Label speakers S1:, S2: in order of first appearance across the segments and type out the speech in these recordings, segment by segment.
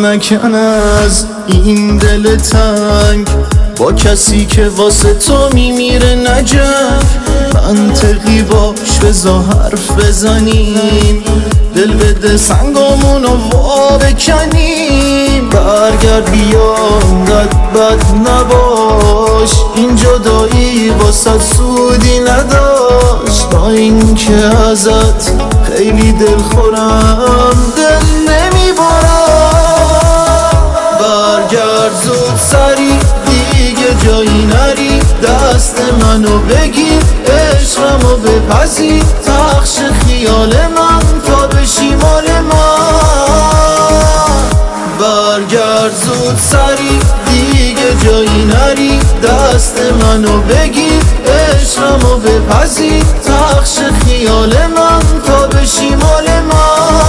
S1: نکن از این دل تنگ با کسی که واسه تو میمیره نجنگ. منطقی باش بزا حرف بزنیم، دل بده سنگامونو وا بکنیم. برگرد بیا انقدر بد نباش، این جدایی واسه سودی نداشت. با این که ازت خیلی دل خورم دل نمیبارم. برگرد زود سری دیگه جایی نری، دست منو بگیر عشقمو بپذیر. تخش خیال من تا بشی مال من. برگرد زود سری دیگه جایی نری، دست منو بگیر عشقمو بپذیر. تخش خیال من تا بشی مال من.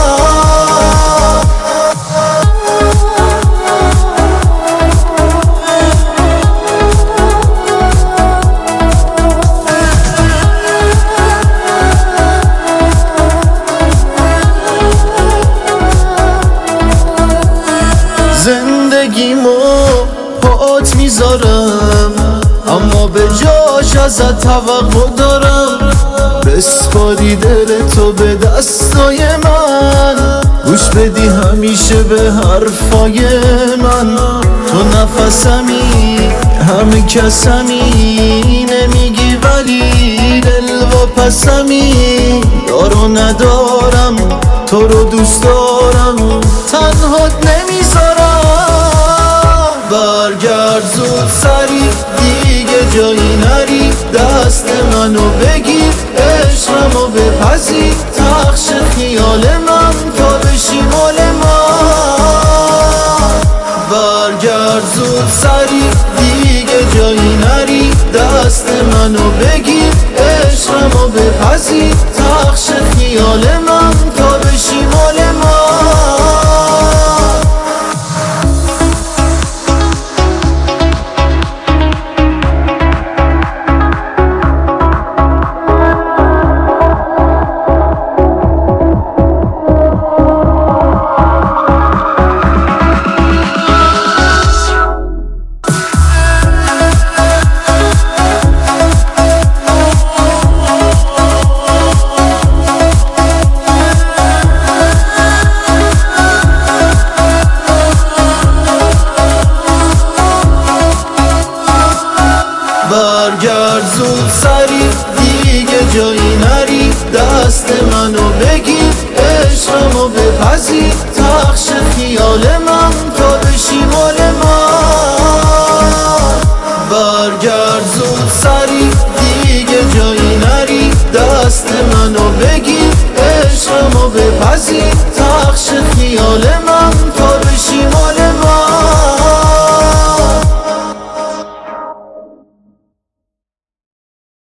S1: زندگیمو پات میذارم، اما به جاش ازت توقع دارم. بسپاری دل تو به دستای من، گوش بدی همیشه به حرفای من. تو نفسمی همه کسمی، نمیگی ولی دل و پسمی. دارو ندارم تو رو دوست دارم، تنهات نمیذارم. برگرد زود سری دیگه جایی نری، دست منو بگیر عشقمو بپذیر. تخش خیال من تا بشی مال من. برگرد زود سری دیگه جایی نری، دست منو بگیر عشقمو بپذیر. تخش خیال من تا بشی مال من. برگرد زود سری دیگه جایی نری، دست منو بگیر عشقمو بپذیر. تخش خیال من تا بشی مال من. برگرد زود سری دیگه جایی نری، دست منو بگیر عشقمو بپذیر. تخش خیال من